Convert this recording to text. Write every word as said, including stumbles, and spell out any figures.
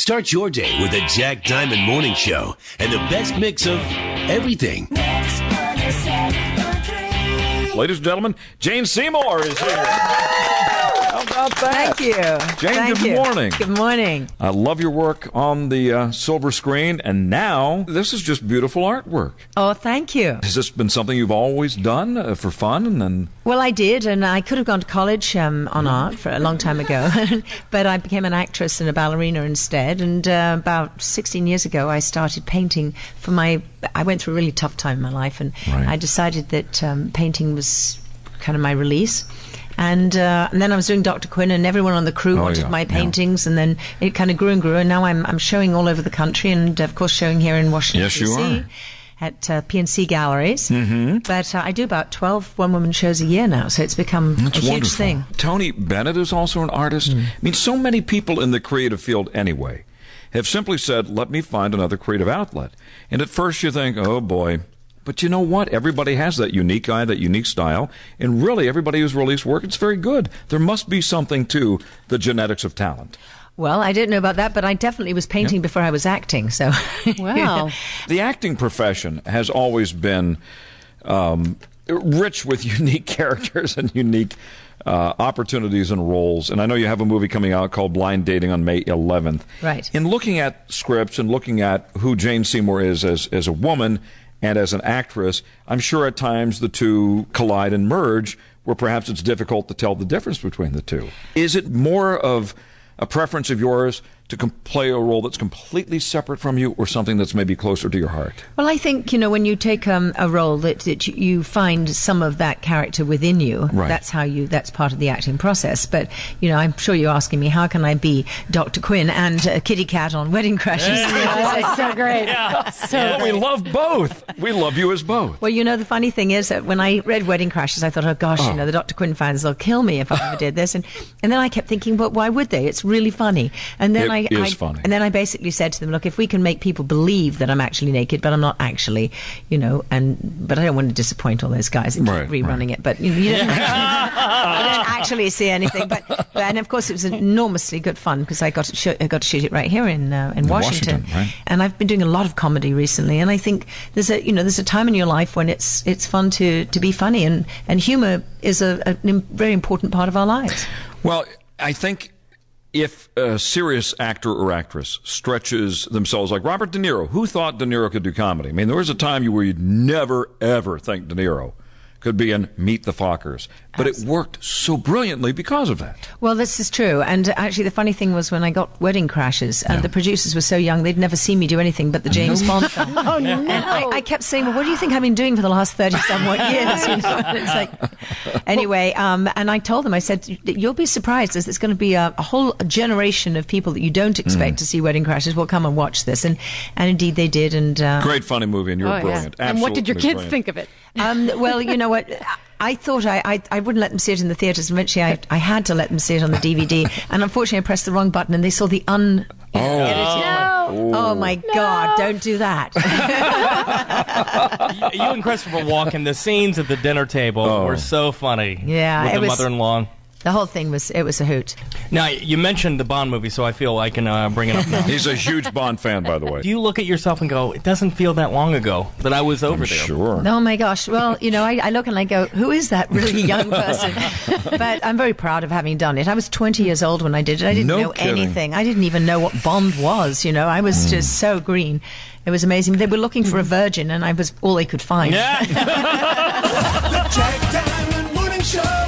Start your day with a Jack Diamond Morning Show and the best mix of everything. Ladies and gentlemen, Jane Seymour is here. How about that? Thank you. Jane, Thank good you. morning. Good morning. I love your work on the uh, silver screen, and now this is just beautiful artwork. Oh, thank you. Has this been something you've always done uh, for fun? And then, Well, I did, and I could have gone to college um, on art for a long time ago, but I became an actress and a ballerina instead. And uh, about sixteen years ago, I started painting for my. I went through a really tough time in my life, and Right. I decided that um, painting was kind of my release. And, uh, and then I was doing Doctor Quinn, and everyone on the crew Oh, wanted yeah, my yeah. paintings, and then it kind of grew and grew, and now I'm I'm showing all over the country, and of course showing here in Washington Yes, you D C are. at uh, P N C Galleries. Mm-hmm. But uh, I do about twelve one-woman shows a year now, so it's become That's a huge wonderful. thing. Tony Bennett is also an artist. I mean, so many people in the creative field anyway have simply said, let me find another creative outlet. And at first you think, oh boy. But you know what? Everybody has that unique eye, that unique style. And really, everybody who's released work, it's very good. There must be something to the genetics of talent. Well, I didn't know about that, but I definitely was painting Yep. before I was acting, so... Wow. The acting profession has always been um, rich with unique characters and unique uh, opportunities and roles. And I know you have a movie coming out called Blind Dating on May eleventh. Right. In looking at scripts and looking at who Jane Seymour is as, as a woman and as an actress, I'm sure at times the two collide and merge where perhaps it's difficult to tell the difference between the two. Is it more of a preference of yours to com- play a role that's completely separate from you, or something that's maybe closer to your heart? Well, I think, you know, when you take um, a role that, that you find some of that character within you, Right. that's how you, that's part of the acting process. But, you know, I'm sure you're asking me, how can I be Doctor Quinn and uh, Kitty Cat on Wedding Crashers? That's so great. So Well, we great. love both. We love you as both. Well, you know, the funny thing is that when I read Wedding Crashers, I thought, oh gosh, Oh. you know, the Doctor Quinn fans, they'll kill me if I ever did this. And and then I kept thinking, but why would they? It's really funny. And then It I, is I funny. and then I basically said to them, look, if we can make people believe that I'm actually naked, but I'm not actually, you know, and but I don't want to disappoint all those guys that keep Right, rerunning right. it. But you, know, you, don't, you don't actually see anything. But, but and of course it was enormously good fun because I got to shoot, I got to shoot it right here in uh, in In Washington. Washington, right. And I've been doing a lot of comedy recently, and I think there's a you know there's a time in your life when it's it's fun to, to be funny, and, and humor is a, a im- very important part of our lives. Well, I think if a serious actor or actress stretches themselves like Robert De Niro, who thought De Niro could do comedy? I mean, there was a time where you'd never, ever think De Niro could be in Meet the Fockers. But it worked so brilliantly because of that. Well, this is true. And actually, the funny thing was when I got Wedding Crashers, uh, Yeah. the producers were so young, they'd never seen me do anything but the James Bond film. Oh, no. And I, I kept saying, well, what do you think I've been doing for the last thirty-somewhat years? You know? And it's like, anyway, um, and I told them, I said, you'll be surprised as there's going to be a, a whole generation of people that you don't expect to see Wedding Crashers will come and watch this. And, and indeed they did. And uh, Great funny movie, and you're Oh, yeah. brilliant. And what did your Absolutely kids brilliant. think of it? Um, well, you know what? I thought I, I, I wouldn't let them see it in the theatres. Eventually, I, I had to let them see it on the D V D. And unfortunately, I pressed the wrong button and they saw the un... Oh. No. Oh, my God, don't do that. you and Christopher Walken, the scenes at the dinner table Oh. were so funny. Yeah, with it the was- mother-in-law. The whole thing was, it was a hoot. Now, you mentioned the Bond movie, so I feel I can uh, bring it up now. He's a huge Bond fan, by the way. Do you look at yourself and go, it doesn't feel that long ago that I was over I'm there? sure. Oh, my gosh. Well, you know, I, I look and I go, who is that really young person? But I'm very proud of having done it. I was twenty years old when I did it. I didn't No know kidding. anything. I didn't even know what Bond was, you know. I was just so green. It was amazing. They were looking for a virgin, and I was all they could find. Yeah. The Jack Diamond Morning Show.